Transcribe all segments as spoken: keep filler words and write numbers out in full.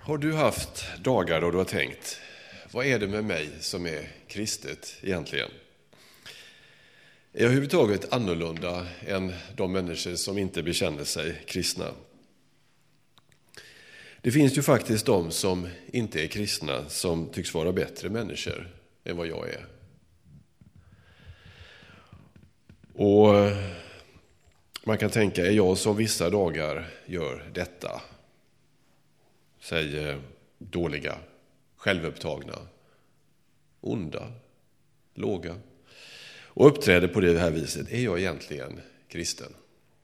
Har du haft dagar då du har tänkt, vad är det med mig som är kristet egentligen? Är jag överhuvudtaget annorlunda än de människor som inte bekänner sig kristna? Det finns ju faktiskt de som inte är kristna som tycks vara bättre människor än vad jag är. Och man kan tänka, är jag som vissa dagar gör detta? Säg dåliga, självupptagna, onda, låga. Och uppträder på det här viset, är jag egentligen kristen?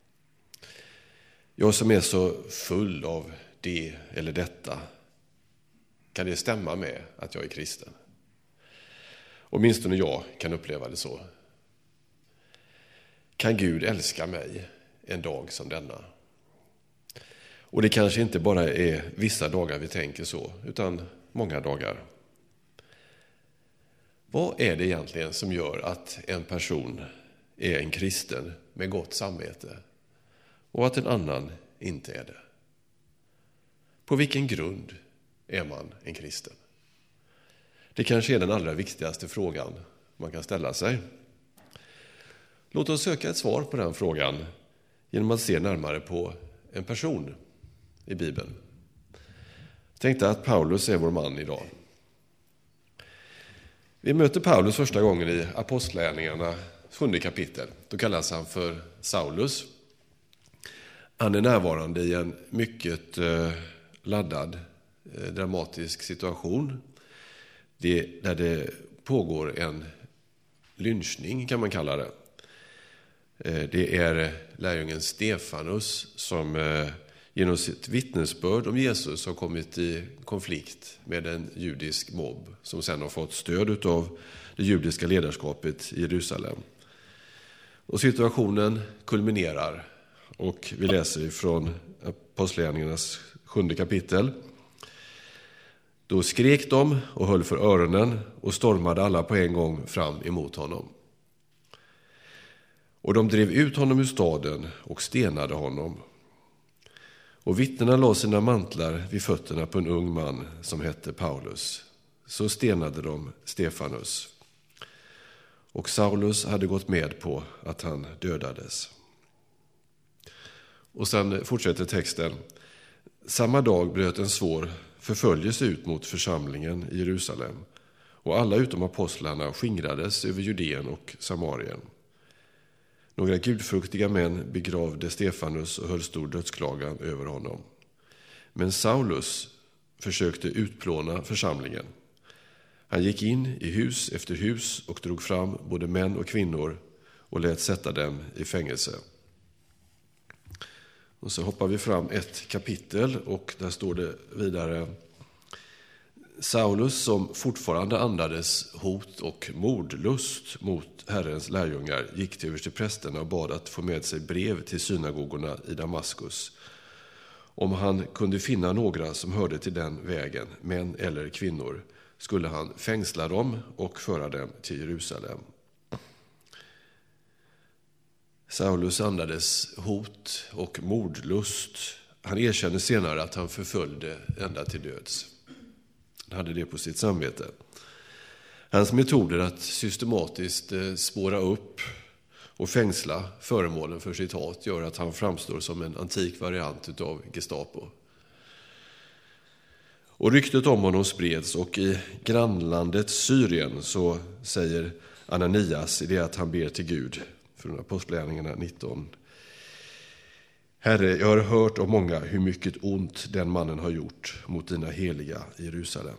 Jag som är så full av det eller detta, kan det stämma med att jag är kristen? Åtminstone jag kan uppleva det så. Kan Gud älska mig en dag som denna? Och det kanske inte bara är vissa dagar vi tänker så, utan många dagar. Vad är det egentligen som gör att en person är en kristen med gott samvete och att en annan inte är det? På vilken grund är man en kristen? Det kanske är den allra viktigaste frågan man kan ställa sig. Låt oss söka ett svar på den frågan genom att se närmare på en person i Bibeln. Jag tänkte att Paulus är vår man idag. Vi möter Paulus första gången i Apostlagärningarna sjunde kapitel. Då kallas han för Saulus. Han är närvarande i en mycket eh, laddad, eh, dramatisk situation. Det, där det pågår en lynchning kan man kalla det. Eh, det är lärjungen Stefanus som eh, genom sitt vittnesbörd om Jesus har kommit i konflikt med en judisk mobb som sedan har fått stöd av det judiska ledarskapet i Jerusalem. Och situationen kulminerar och vi läser ifrån Apostlagärningarnas sjunde kapitel. Då skrek de och höll för öronen och stormade alla på en gång fram emot honom. Och de drev ut honom ur staden och stenade honom. Och vittnena la sina mantlar vid fötterna på en ung man som hette Paulus. Så stenade de Stefanus. Och Saulus hade gått med på att han dödades. Och sen fortsätter texten. Samma dag bröt en svår förföljelse ut mot församlingen i Jerusalem. Och alla utom apostlarna skingrades över Judeen och Samarien. Några gudfruktiga män begravde Stefanus och höll stor dödsklagan över honom. Men Saulus försökte utplåna församlingen. Han gick in i hus efter hus och drog fram både män och kvinnor och lät sätta dem i fängelse. Och så hoppar vi fram ett kapitel och där står det vidare. Saulus, som fortfarande andades hot och mordlust mot Herrens lärjungar, gick till översteprästerna och bad att få med sig brev till synagogorna i Damaskus. Om han kunde finna några som hörde till den vägen, män eller kvinnor, skulle han fängsla dem och föra dem till Jerusalem. Saulus andades hot och mordlust. Han erkände senare att han förföljde ända till döds. Han hade det på sitt samvete. Hans metoder att systematiskt spåra upp och fängsla föremålen för sitt hat gör att han framstår som en antik variant av Gestapo. Och ryktet om honom spreds, och i grannlandet Syrien så säger Ananias i det att han ber till Gud från Apostlagärningarna nitton. Herre, jag har hört av många hur mycket ont den mannen har gjort mot dina heliga i Jerusalem.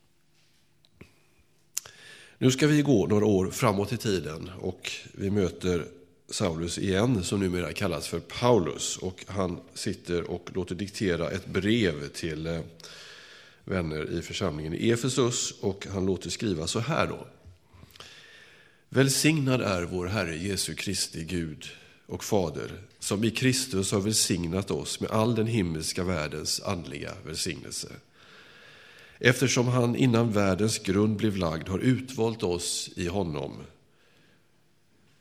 Nu ska vi gå några år framåt i tiden och vi möter Saulus igen, som numera kallas för Paulus. Och han sitter och låter diktera ett brev till vänner i församlingen i Efesus, och han låter skriva så här då. Välsignad är vår Herre Jesu Kristi Gud och Fader, som i Kristus har välsignat oss med all den himmelska världens andliga välsignelse. Eftersom han innan världens grund blev lagd har utvalt oss i honom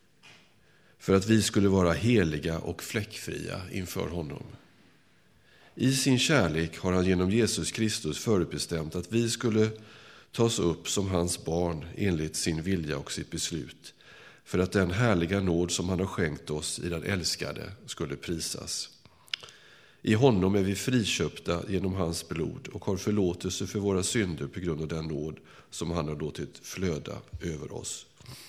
för att vi skulle vara heliga och fläckfria inför honom. I sin kärlek har han genom Jesus Kristus förutbestämt att vi skulle tas upp som hans barn enligt sin vilja och sitt beslut, för att den härliga nåd som han har skänkt oss i den älskade skulle prisas. I honom är vi friköpta genom hans blod och har förlåtelse för våra synder på grund av den nåd som han har låtit flöda över oss.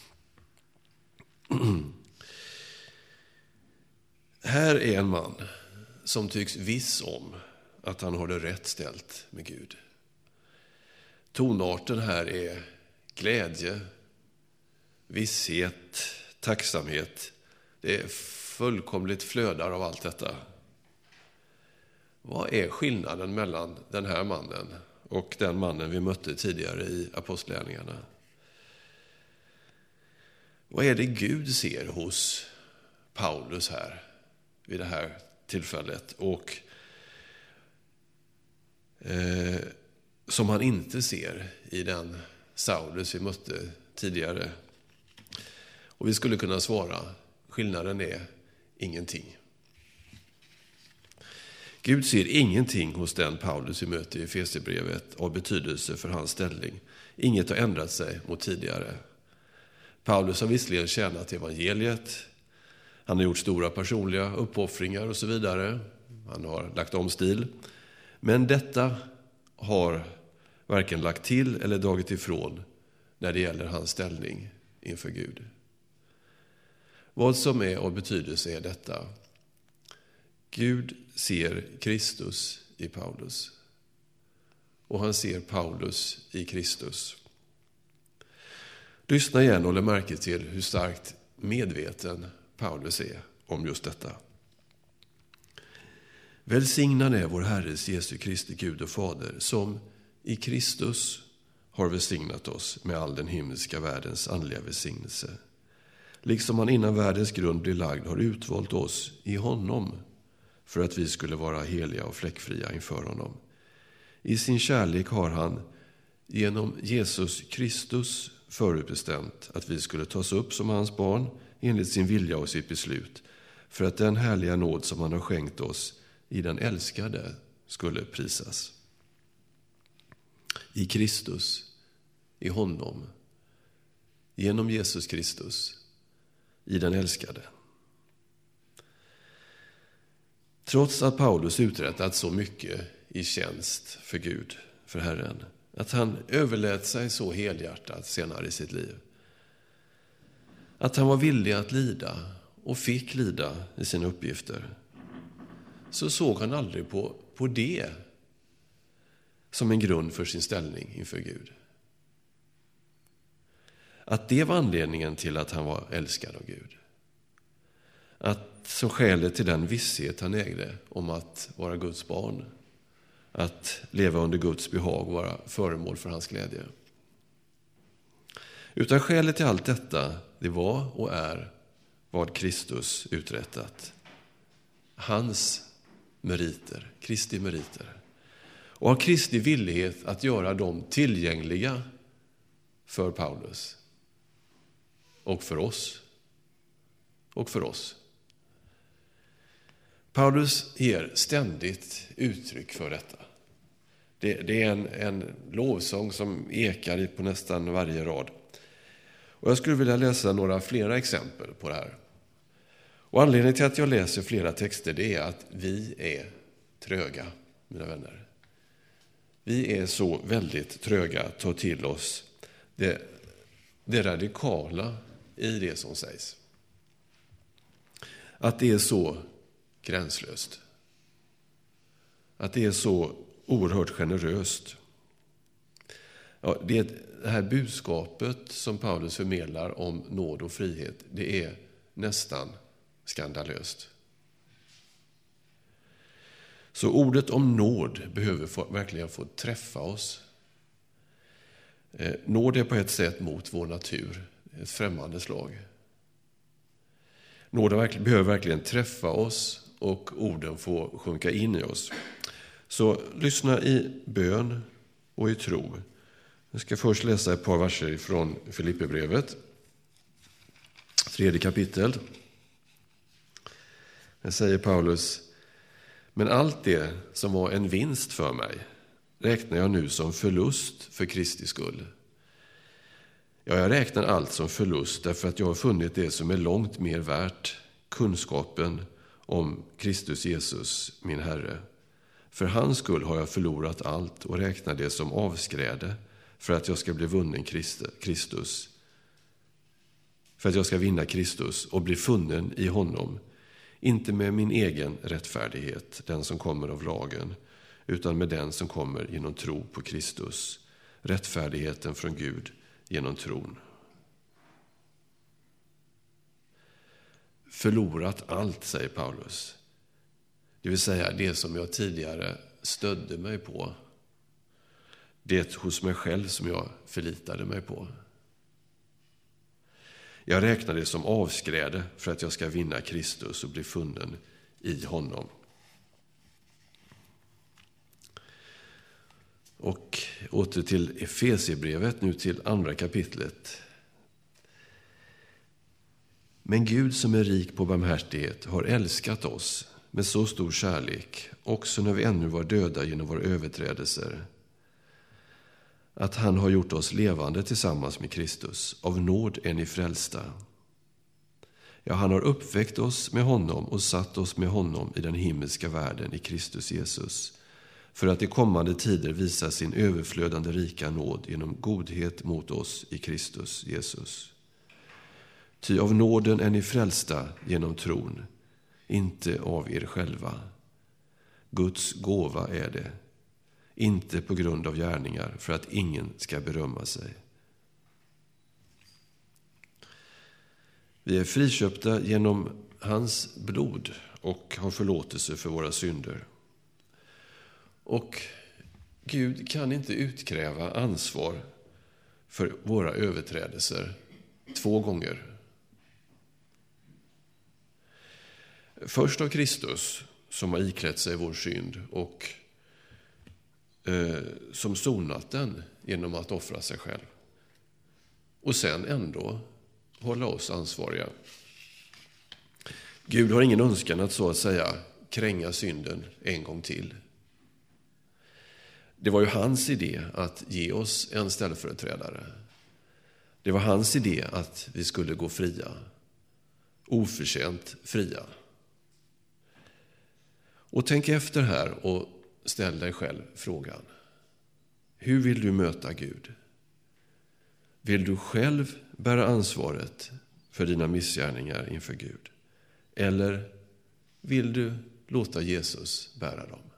Här är en man som tycks viss om att han har det rätt ställt med Gud. Tonarten här är glädje, visshet, tacksamhet. Det är fullkomligt flödar av allt detta. Vad är skillnaden mellan den här mannen och den mannen vi mötte tidigare i apostlagärningarna? Vad är det Gud ser hos Paulus här vid det här tillfället och eh, som han inte ser i den Saulus vi mötte tidigare? Och vi skulle kunna svara, skillnaden är ingenting. Gud ser ingenting hos den Paulus vi möter i Efesierbrevet av betydelse för hans ställning. Inget har ändrat sig mot tidigare. Paulus har visserligen tjänat evangeliet. Han har gjort stora personliga uppoffringar och så vidare. Han har lagt om stil. Men detta har varken lagt till eller dragit ifrån när det gäller hans ställning inför Gud. Vad som är av betydelse är detta. Gud ser Kristus i Paulus. Och han ser Paulus i Kristus. Lyssna igen och lägg märke till hur starkt medveten Paulus är om just detta. Välsignad är vår Herres Jesu Kristi Gud och Fader, som i Kristus har välsignat oss med all den himmelska världens andliga välsignelse. Liksom han innan världens grund blev lagd har utvalt oss i honom för att vi skulle vara heliga och fläckfria inför honom. I sin kärlek har han genom Jesus Kristus förutbestämt att vi skulle tas upp som hans barn enligt sin vilja och sitt beslut, för att den härliga nåd som han har skänkt oss i den älskade skulle prisas. I Kristus, i honom, genom Jesus Kristus, i den älskade. Trots att Paulus uträttat så mycket i tjänst för Gud, för Herren, att han överlät sig så helhjärtat senare i sitt liv, att han var villig att lida och fick lida i sina uppgifter, så såg han aldrig på, på det som en grund för sin ställning inför Gud. Att det var anledningen till att han var älskad av Gud. Att som skälet till den visshet han ägde om att vara Guds barn, att leva under Guds behag och vara föremål för hans glädje. Utan skälet till allt detta, det var och är vad Kristus uträttat. Hans meriter, Kristi meriter. Och av Kristi villighet att göra dem tillgängliga för Paulus. Och för oss. Och för oss. Paulus ger ständigt uttryck för detta. Det, det är en, en lovsång som ekar på nästan varje rad. Och jag skulle vilja läsa några flera exempel på det här. Och anledningen till att jag läser flera texter, det är att vi är tröga, mina vänner. Vi är så väldigt tröga att ta till oss det, det radikala i det som sägs. Att det är så gränslöst. Att det är så oerhört generöst. Ja, det, det här budskapet som Paulus förmedlar om nåd och frihet, det är nästan skandalöst. Så ordet om nåd behöver få, verkligen få träffa oss. Eh, nåd är på ett sätt mot vår natur, ett främmande slag. Nåd verkligen, behöver verkligen träffa oss och orden får sjunka in i oss. Så lyssna i bön och i tro. Jag ska först läsa ett par verser från Filipperbrevet, tredje kapitel. Där säger Paulus: Men allt det som var en vinst för mig räknar jag nu som förlust för Kristi skull. Ja, jag räknar allt som förlust därför att jag har funnit det som är långt mer värt, kunskapen om Kristus Jesus, min Herre. För hans skull har jag förlorat allt och räknar det som avskräde för att jag ska bli vunnen Kristus. För att jag ska vinna Kristus och bli funnen i honom, inte med min egen rättfärdighet, den som kommer av lagen, utan med den som kommer genom tro på Kristus, rättfärdigheten från Gud genom tron. Förlorat allt, säger Paulus. Det vill säga det som jag tidigare stödde mig på. Det hos mig själv som jag förlitade mig på. Jag räknar det som avskräde för att jag ska vinna Kristus och bli funnen i honom. Och åter till Efesierbrevet, nu till andra kapitlet. Men Gud som är rik på barmhärtighet har älskat oss med så stor kärlek, också när vi ännu var döda genom våra överträdelser, att han har gjort oss levande tillsammans med Kristus. Av nåd är ni frälsta. Ja, han har uppväckt oss med honom och satt oss med honom i den himmelska världen i Kristus Jesus, för att i kommande tider visa sin överflödande rika nåd genom godhet mot oss i Kristus Jesus. Ty av nåden är ni frälsta genom tron, inte av er själva. Guds gåva är det, inte på grund av gärningar, för att ingen ska berömma sig. Vi är friköpta genom hans blod och har förlåtelse för våra synder. Och Gud kan inte utkräva ansvar för våra överträdelser två gånger. Först av Kristus, som har iklätt sig vår synd och eh, som sonat den genom att offra sig själv. Och sen ändå hålla oss ansvariga. Gud har ingen önskan att så att säga kränga synden en gång till. Det var ju hans idé att ge oss en ställföreträdare. Det var hans idé att vi skulle gå fria, oförtjänt fria. Och tänk efter här och ställ dig själv frågan: hur vill du möta Gud? Vill du själv bära ansvaret för dina missgärningar inför Gud? Eller vill du låta Jesus bära dem?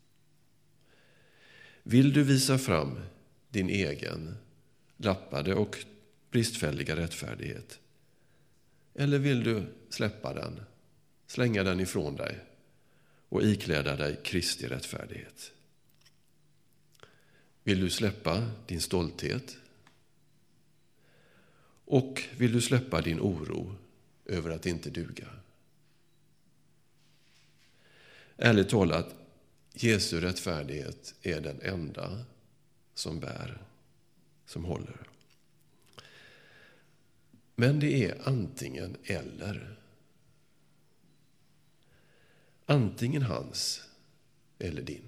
Vill du visa fram din egen lappade och bristfälliga rättfärdighet? Eller vill du släppa den, slänga den ifrån dig och ikläda dig Kristi rättfärdighet? Vill du släppa din stolthet? Och vill du släppa din oro över att inte duga? Ärligt talat, Jesu rättfärdighet är den enda som bär, som håller. Men det är antingen eller. Antingen hans eller din.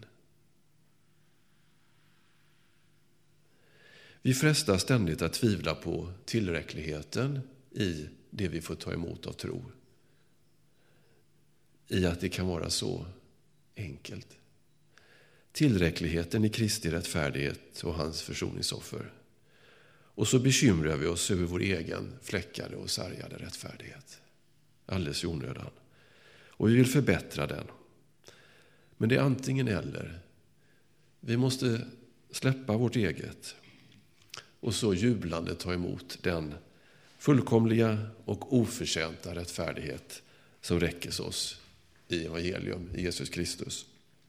Vi frestas ständigt att tvivla på tillräckligheten i det vi får ta emot av tro. I att det kan vara så enkelt. Tillräckligheten i Kristi rättfärdighet och hans försoningsoffer. Och så bekymrar vi oss över vår egen fläckade och sargade rättfärdighet. Alldeles i onödan. Och vi vill förbättra den. Men det är antingen eller. Vi måste släppa vårt eget och så jublande ta emot den fullkomliga och oförtjänta rättfärdighet som räckes oss i evangelium, i Jesus Kristus.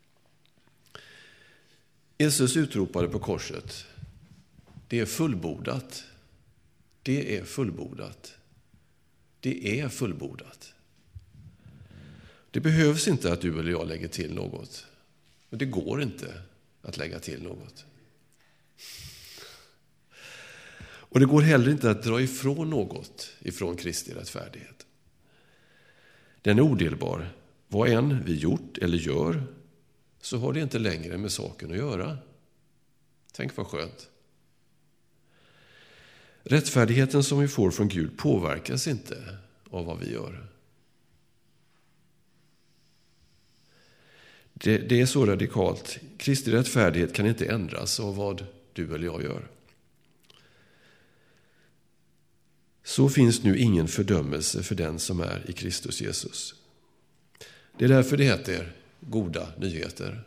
Jesus utropade på korset: det är fullbordat. Det är fullbordat. Det är fullbordat. Det behövs inte att du eller jag lägger till något. Och det går inte att lägga till något. Och det går heller inte att dra ifrån något ifrån Kristi rättfärdighet. Den är odelbar. Vad än vi gjort eller gör så har det inte längre med saken att göra. Tänk vad skönt. Rättfärdigheten som vi får från Gud påverkas inte av vad vi gör. Det, det är så radikalt. Kristi rättfärdighet kan inte ändras av vad du eller jag gör. Så finns nu ingen fördömelse för den som är i Kristus Jesus. Det är därför det heter goda nyheter.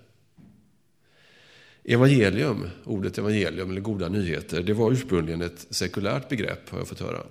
Evangelium, ordet evangelium eller goda nyheter, det var ursprungligen ett sekulärt begrepp, har jag fått höra.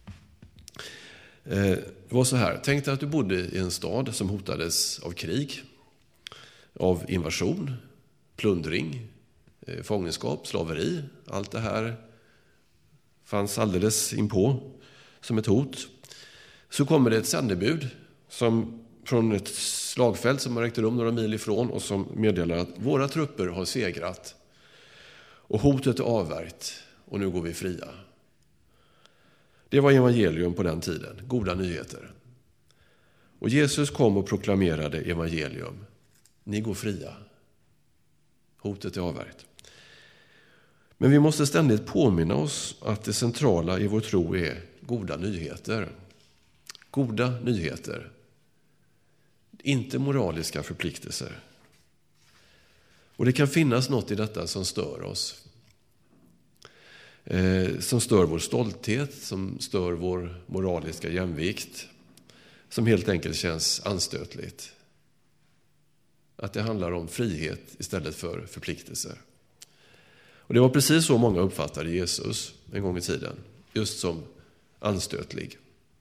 Det var så här, tänk dig att du bodde i en stad som hotades av krig, av invasion, plundring, fångenskap, slaveri. Allt det här fanns alldeles inpå som ett hot. Så kommer det ett sändebud som, från ett slagfält som har ägt rum några mil ifrån och som meddelar att våra trupper har segrat och hotet är avvärjt och nu går vi fria. Det var evangelium på den tiden, goda nyheter. Och Jesus kom och proklamerade evangelium. Ni går fria. Hotet är avvärjt. Men vi måste ständigt påminna oss att det centrala i vår tro är goda nyheter. Goda nyheter. Inte moraliska förpliktelser. Och det kan finnas något i detta som stör oss. Eh, som stör vår stolthet, som stör vår moraliska jämvikt. Som helt enkelt känns anstötligt. Att det handlar om frihet istället för förpliktelser. Och det var precis så många uppfattade Jesus en gång i tiden. Just som anstötlig.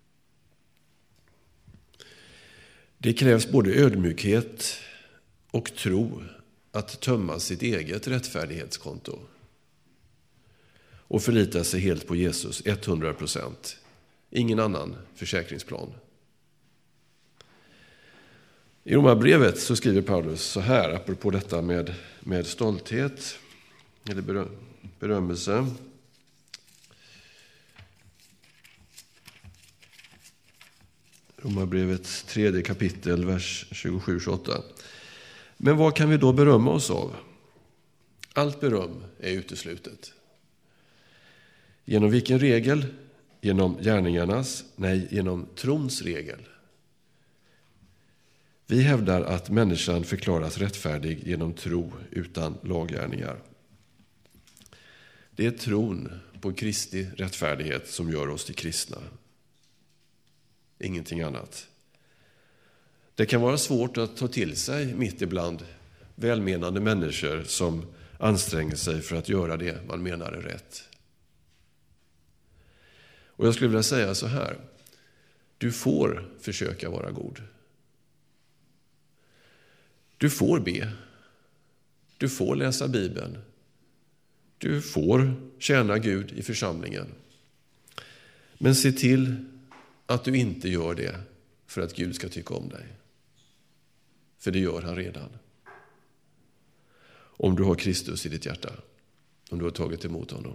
Det krävs både ödmjukhet och tro att tömma sitt eget rättfärdighetskonto. Och förlita sig helt på Jesus, hundra procent. Ingen annan försäkringsplan. I Romarbrevet så skriver Paulus så här, apropå detta med, med stolthet eller beröm, berömmelse. Romarbrevet tredje kapitel, vers tjugosju tjugoåtta. Men vad kan vi då berömma oss av? Allt beröm är uteslutet. Genom vilken regel? Genom gärningarnas? Nej, genom trons regel. Vi hävdar att människan förklaras rättfärdig genom tro utan laggärningar. Det är tron på Kristi rättfärdighet som gör oss till kristna. Ingenting annat. Det kan vara svårt att ta till sig mitt ibland välmenande människor som anstränger sig för att göra det man menar är rätt. Och jag skulle vilja säga så här. Du får försöka vara god. Du får be. Du får läsa Bibeln. Du får tjäna Gud i församlingen. Men se till att du inte gör det för att Gud ska tycka om dig. För det gör han redan. Om du har Kristus i ditt hjärta. Om du har tagit emot honom.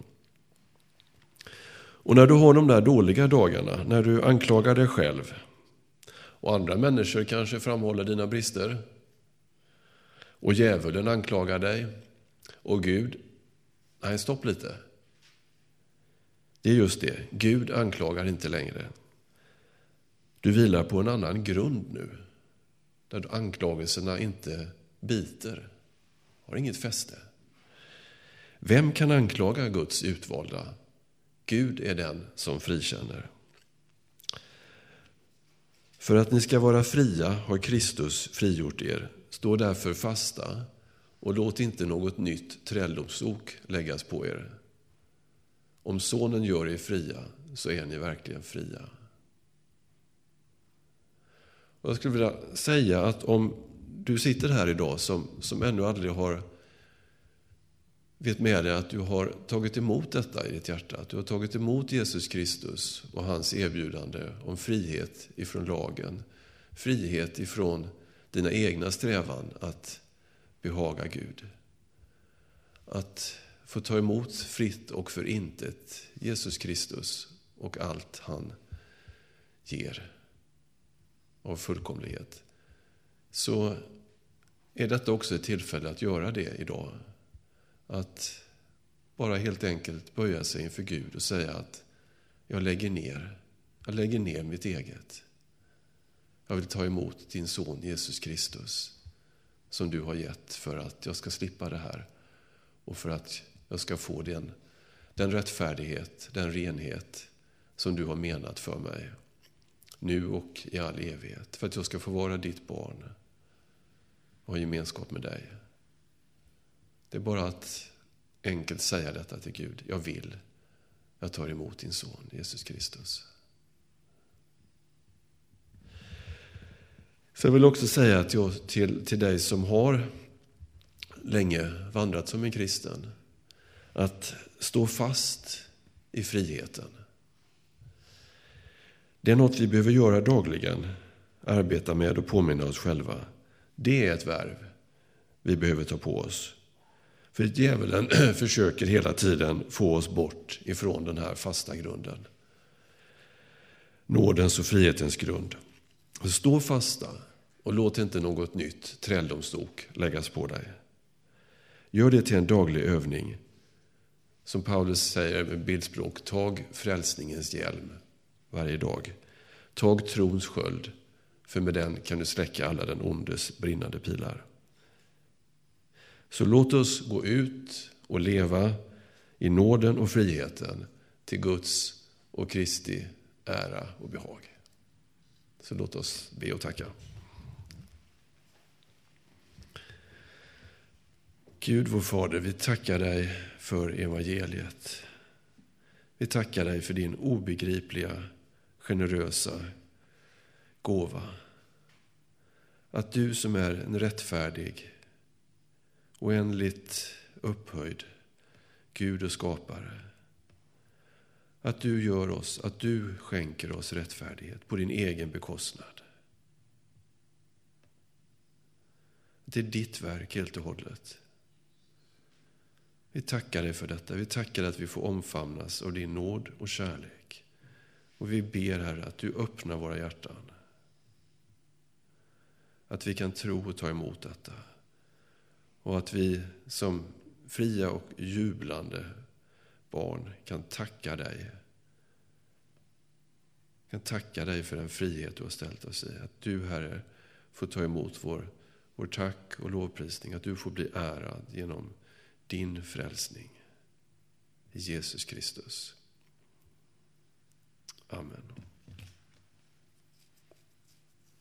Och när du har de där dåliga dagarna, när du anklagar dig själv och andra människor kanske framhåller dina brister och djävulen anklagar dig och Gud, nej stopp lite. Det är just det, Gud anklagar inte längre. Du vilar på en annan grund nu, där anklagelserna inte biter, har inget fäste. Vem kan anklaga Guds utvalda? Gud är den som frikänner. För att ni ska vara fria har Kristus frigjort er. Stå därför fasta och låt inte något nytt träldomsok läggas på er. Om sonen gör er fria så är ni verkligen fria. Och jag skulle vilja säga att om du sitter här idag som, som ännu aldrig har vet med dig att du har tagit emot detta i ditt hjärta. Att du har tagit emot Jesus Kristus och hans erbjudande om frihet ifrån lagen. Frihet ifrån dina egna strävan att behaga Gud. Att få ta emot fritt och för intet Jesus Kristus och allt han ger av fullkomlighet. Så är detta också ett tillfälle att göra det idag. Att bara helt enkelt böja sig inför Gud och säga att jag lägger ner. Jag lägger ner mitt eget. Jag vill ta emot din son Jesus Kristus som du har gett för att jag ska slippa det här. Och för att jag ska få den, den rättfärdighet, den renhet som du har menat för mig. Nu och i all evighet. För att jag ska få vara ditt barn och ha gemenskap med dig. Det är bara att enkelt säga detta till Gud. Jag vill. Jag tar emot din son Jesus Kristus. Så jag vill också säga att jag, till, till dig som har länge vandrat som en kristen, att stå fast i friheten. Det är något vi behöver göra dagligen, arbeta med och påminna oss själva. Det är ett värv vi behöver ta på oss. För djävulen försöker hela tiden få oss bort ifrån den här fasta grunden. Nådens och frihetens grund. Stå fasta och låt inte något nytt träldomstok läggas på dig. Gör det till en daglig övning. Som Paulus säger med bildspråk, tag frälsningens hjälm varje dag. Tag trons sköld, för med den kan du släcka alla den ondes brinnande pilar. Så låt oss gå ut och leva i nåden och friheten till Guds och Kristi ära och behag. Så låt oss be och tacka. Gud vår Fader, vi tackar dig för evangeliet. Vi tackar dig för din obegripliga, generösa gåva. Att du som är en rättfärdig, oändligt upphöjd Gud och skapare, att du gör oss, att du skänker oss rättfärdighet på din egen bekostnad. Det är ditt verk helt och hållet. Vi tackar dig för detta. Vi tackar att vi får omfamnas av din nåd och kärlek. Och vi ber, Herre, att du öppnar våra hjärtan. Att vi kan tro och ta emot detta. Och att vi som fria och jublande barn kan tacka dig. Kan tacka dig för den frihet du har ställt oss i. Att du, Herre, får ta emot vår, vår tack och lovprisning. Att du får bli ärad genom din frälsning. I Jesus Kristus. Amen.